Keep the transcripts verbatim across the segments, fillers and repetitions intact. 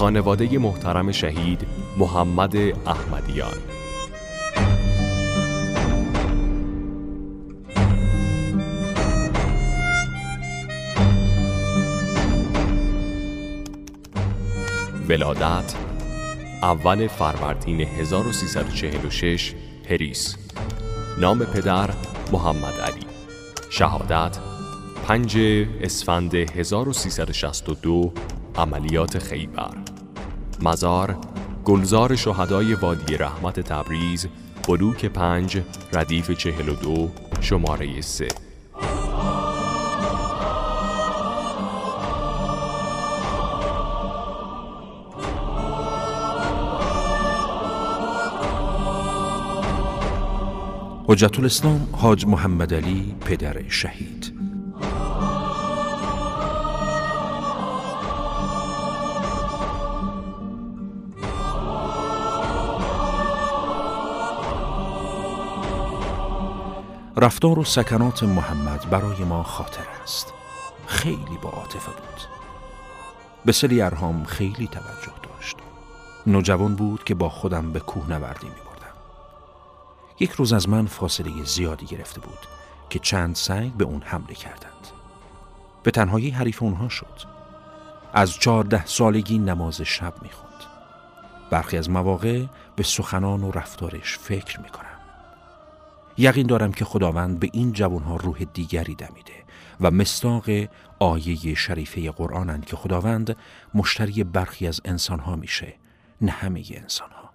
خانواده محترم شهید محمد احمدیان. ولادت اول فروردین هزار و سیصد و چهل و شش هریس. نام پدر محمد علی. شهادت پنج اسفند هزار و سیصد و شصت و دو عملیات خیبر. مزار گلزار شهدای وادی رحمت تبریز، بلوک پنج، ردیف چهل و دو، شماره سه. حجت الاسلام حاج محمد علی پدر شهید. رفتار و سکنات محمد برای ما خاطر است. خیلی با عاطفه بود. به سری ارهام خیلی توجه داشت. نوجوان بود که با خودم به کوهنوردی می بردم. یک روز از من فاصله زیادی گرفته بود که چند سنگ به اون حمله کردند. به تنهایی حریف اونها شد. از چهارده سالگی نماز شب می خوند. برخی از مواقع به سخنان و رفتارش فکر می کنم. یقین دارم که خداوند به این جوانها روح دیگری دمیده و مصداق آیه شریفه قرآنند که خداوند مشتری برخی از انسانها میشه، نه همه انسانها.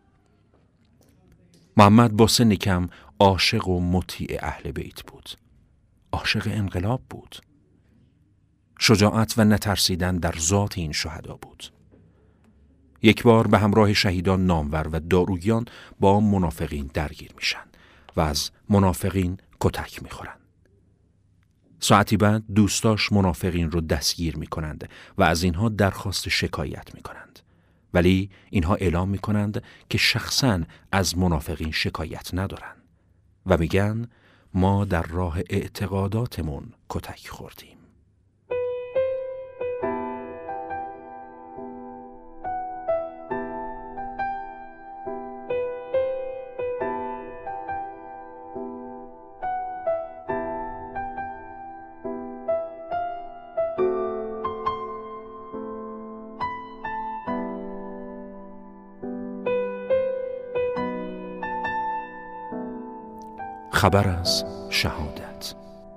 محمد با سن کم عاشق و مطیع اهل بیت بود. عاشق انقلاب بود. شجاعت و نترسیدن در ذات این شهدا بود. یک بار به همراه شهیدان نامور و دارویان با منافقین درگیر میشن و از منافقین کتک میخورن. ساعتی بعد دوستاش منافقین رو دستگیر میکنند و از اینها درخواست شکایت میکنند. ولی اینها اعلام میکنند که شخصاً از منافقین شکایت ندارن و میگن ما در راه اعتقاداتمون کتک خوردیم. خبر از شهادت.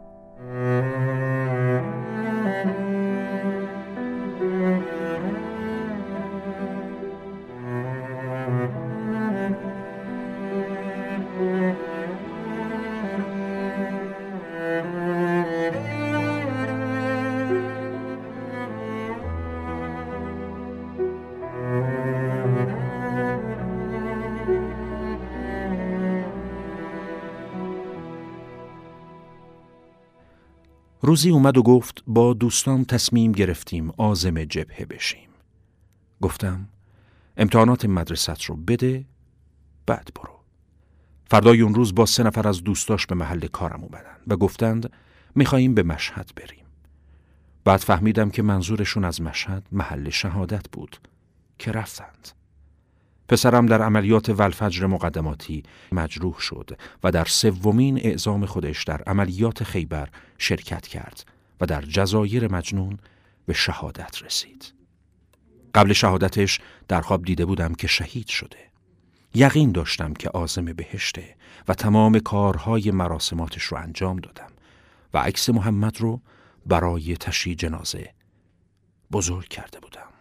روزی اومد و گفت با دوستان تصمیم گرفتیم عازم جبهه بشیم. گفتم امتحانات مدرست رو بده بعد برو. فردای اون روز با سه نفر از دوستاش به محل کارم اومدن و گفتند میخواییم به مشهد بریم. بعد فهمیدم که منظورشون از مشهد محل شهادت بود که رفتند. پسرم در عملیات والفجر مقدماتی مجروح شد و در سومین اعزام خودش در عملیات خیبر شرکت کرد و در جزایر مجنون به شهادت رسید. قبل شهادتش در خواب دیده بودم که شهید شده. یقین داشتم که عازم بهشته و تمام کارهای مراسماتش رو انجام دادم و عکس محمد رو برای تشییع جنازه بزرگ کرده بودم.